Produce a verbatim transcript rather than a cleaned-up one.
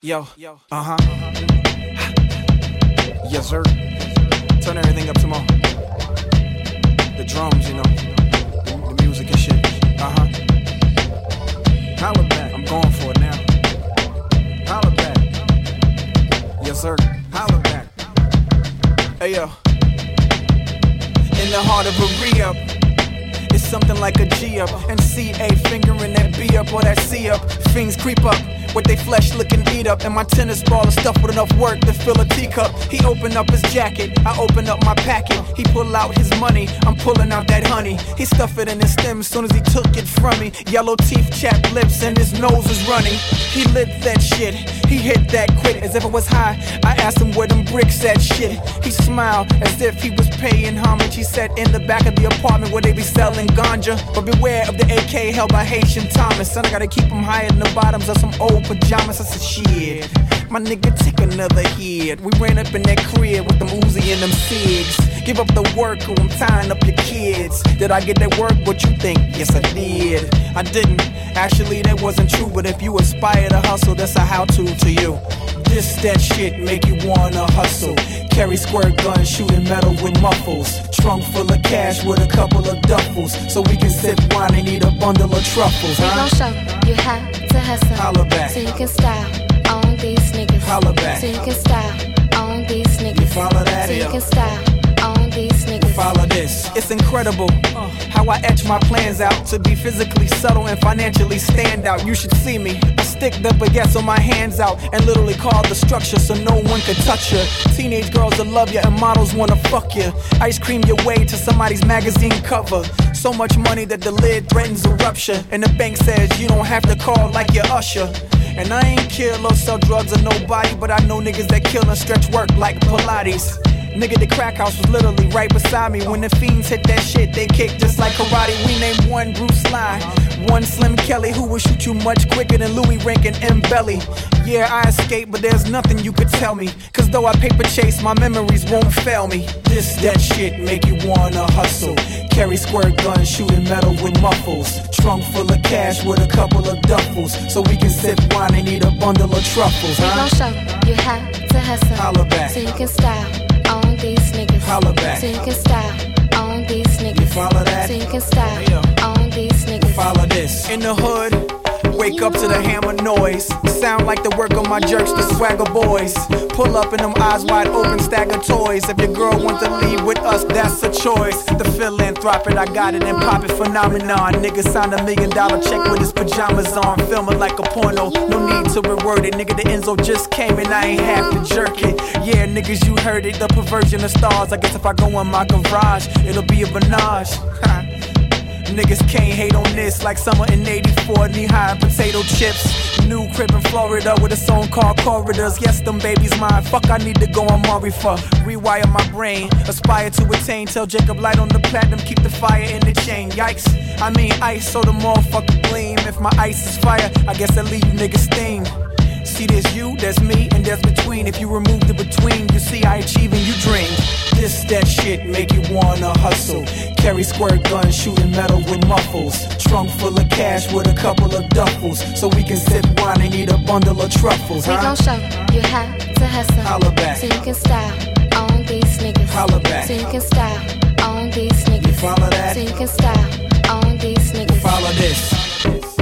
Yo, uh-huh. Yes, sir. Turn everything up tomorrow. The drums, you know. The music and shit. Uh-huh. Holla back. I'm going for it now. Holla back. Yes, sir. Holla back. Hey, yo. In the heart of a re-up, it's something like a G-up. And C A fingering that B-up or that C-up. Fiends creep up with they flesh looking beat up, and my tennis ball is stuffed with enough work to fill a teacup. He opened up his jacket, I open up my packet. He pull out his money, I'm pulling out that honey. He stuffed it in his stem as soon as he took it from me. Yellow teeth, chapped lips, and his nose was runny. He lit that shit, he hit that quick as if it was high. I asked him where them bricks at shit. He smiled as if he was paying homage. He sat in the back of the apartment where they be selling ganja. But beware of the A K held by Haitian Thomas. Son, I gotta keep him higher than the bottoms of some old pajamas. I said, shit, my nigga, take another hit. We ran up in that crib with them Uzi and them cigs. Give up the work or I'm tying up your kids. Did I get that work? What you think? Yes, I did. I didn't. Actually, that wasn't true. But if you aspire to hustle, that's a how-to to you. This, that shit make you wanna hustle. Carry squirt guns, shooting metal with muffles. Trunk full of cash with a couple of duffels. So we can sip wine and eat a bundle of truffles, We huh? gon' show you how to hustle. Holla back. So you can style on these niggas. Holla back. So you can style on these niggas. You follow that, So you yo? can style on these niggas. Follow this. It's incredible uh, how I etch my plans out to be physically subtle and financially stand out. You should see me. I stick the baguettes on my hands out and literally carve the structure so no one can touch you. Teenage girls that love you and models wanna fuck you. Ice cream your way to somebody's magazine cover. So much money that the lid threatens a rupture. And the bank says you don't have to call like your usher. And I ain't kill or sell drugs or nobody, but I know niggas that kill and stretch work like Pilates. Nigga, the crack house was literally right beside me. When the fiends hit that shit, they kick just like karate. We named one Bruce Lee, one Slim Kelly, who will shoot you much quicker than Louis Rank and M. Belly. Yeah, I escaped, but there's nothing you could tell me. Cause though I paper chase, my memories won't fail me. This, that shit make you wanna hustle. Carry squirt guns, shooting metal with muffles. Trunk full of cash with a couple of duffels. So we can sip wine and eat a bundle of truffles, We huh? gon' show you how to hustle. Holla back. So you can style on these niggas. Holla back. So you can style on these niggas. You follow that? So you can style Yeah. on these niggas. Follow this. In the hood, wake up to the hammer noise. Sound like the work of my jerks, the swagger boys. Pull up in them eyes wide open, stagger toys. If your girl wants to leave with us, that's a choice. The philanthropic, I got it and pop it phenomenon. Nigga signed a million dollar check with his pajamas on. Film it like a porno, no need to reword it. Nigga, the Enzo just came and I ain't have to jerk it. Yeah, niggas, you heard it, the perversion of stars. I guess if I go in my garage, it'll be a Menage. Niggas can't hate on this like summer in eighty-four, knee-high potato chips. New crib in Florida with a song called Corridors. Yes, them babies mine. Fuck, I need to go on Maury for. Rewire my brain, aspire to attain. Tell Jacob light on the platinum, keep the fire in the chain. Yikes, I mean ice, so the motherfucker gleam. If my ice is fire, I guess I leave you niggas steam. See, there's you, there's me, and there's between. If you remove the between, you see I achieve and you dream. This, that shit make you wanna hustle. Carry squirt guns, shooting metal with muffles. Trunk full of cash with a couple of duffels. So we can sip wine and eat a bundle of truffles, We huh? gon' show you how to hustle. Holla back. So you can style on these niggas. Holla back. So you can style on these niggas. You follow that? So you can style on these niggas. Follow this.